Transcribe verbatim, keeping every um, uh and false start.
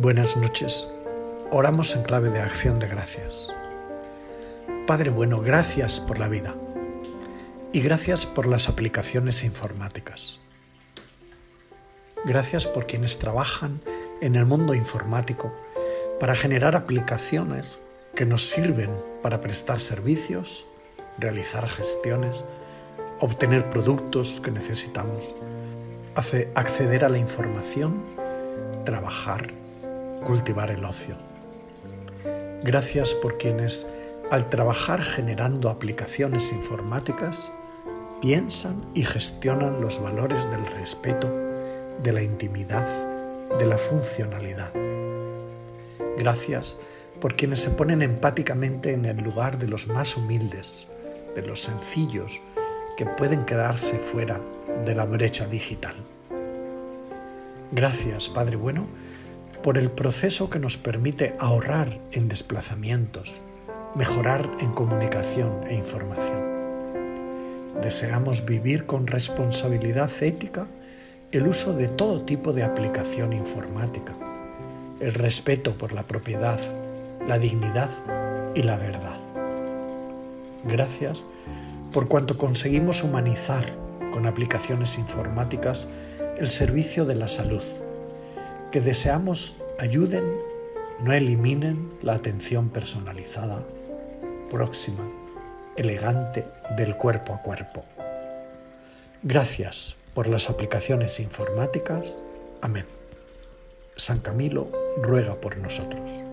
Buenas noches. Oramos en clave de acción de gracias. Padre bueno, gracias por la vida y gracias por las aplicaciones informáticas. Gracias por quienes trabajan en el mundo informático para generar aplicaciones que nos sirven para prestar servicios, realizar gestiones, obtener productos que necesitamos, acceder a la información, trabajar, cultivar el ocio. Gracias por quienes, al trabajar generando aplicaciones informáticas, piensan y gestionan los valores del respeto, de la intimidad, de la funcionalidad. Gracias por quienes se ponen empáticamente en el lugar de los más humildes, de los sencillos que pueden quedarse fuera de la brecha digital. Gracias, Padre bueno, por el proceso que nos permite ahorrar en desplazamientos, mejorar en comunicación e información. Deseamos vivir con responsabilidad ética el uso de todo tipo de aplicación informática, el respeto por la propiedad, la dignidad y la verdad. Gracias por cuanto conseguimos humanizar con aplicaciones informáticas el servicio de la salud, que deseamos ayuden, no eliminen la atención personalizada, próxima, elegante del cuerpo a cuerpo. Gracias por las aplicaciones informáticas. Amén. San Camilo ruega por nosotros.